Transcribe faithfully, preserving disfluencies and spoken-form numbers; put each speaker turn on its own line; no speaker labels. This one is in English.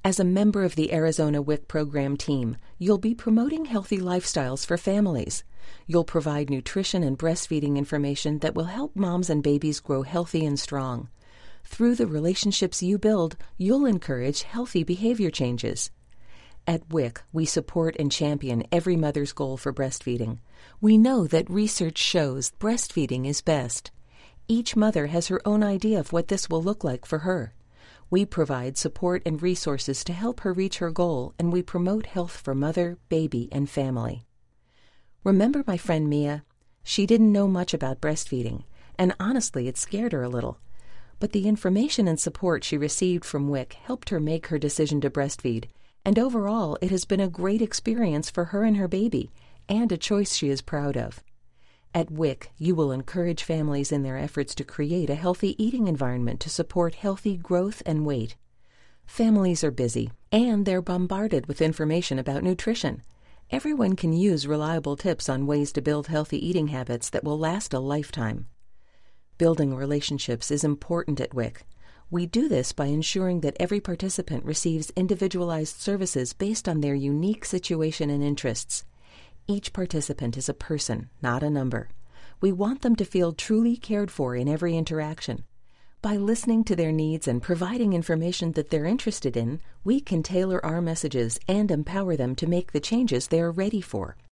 As a member of the Arizona W I C program team, you'll be promoting healthy lifestyles for families. You'll provide nutrition and breastfeeding information that will help moms and babies grow healthy and strong. Through the relationships you build, you'll encourage healthy behavior changes. At W I C, we support and champion every mother's goal for breastfeeding. We know that research shows breastfeeding is best. Each mother has her own idea of what this will look like for her. We provide support and resources to help her reach her goal, and we promote health for mother, baby, and family. Remember my friend Mia? She didn't know much about breastfeeding, and honestly, it scared her a little. But the information and support she received from W I C helped her make her decision to breastfeed, and overall, it has been a great experience for her and her baby, and a choice she is proud of. At W I C, you will encourage families in their efforts to create a healthy eating environment to support healthy growth and weight. Families are busy, and they're bombarded with information about nutrition. Everyone can use reliable tips on ways to build healthy eating habits that will last a lifetime. Building relationships is important at W I C. We do this by ensuring that every participant receives individualized services based on their unique situation and interests. Each participant is a person, not a number. We want them to feel truly cared for in every interaction. By listening to their needs and providing information that they're interested in, we can tailor our messages and empower them to make the changes they are ready for.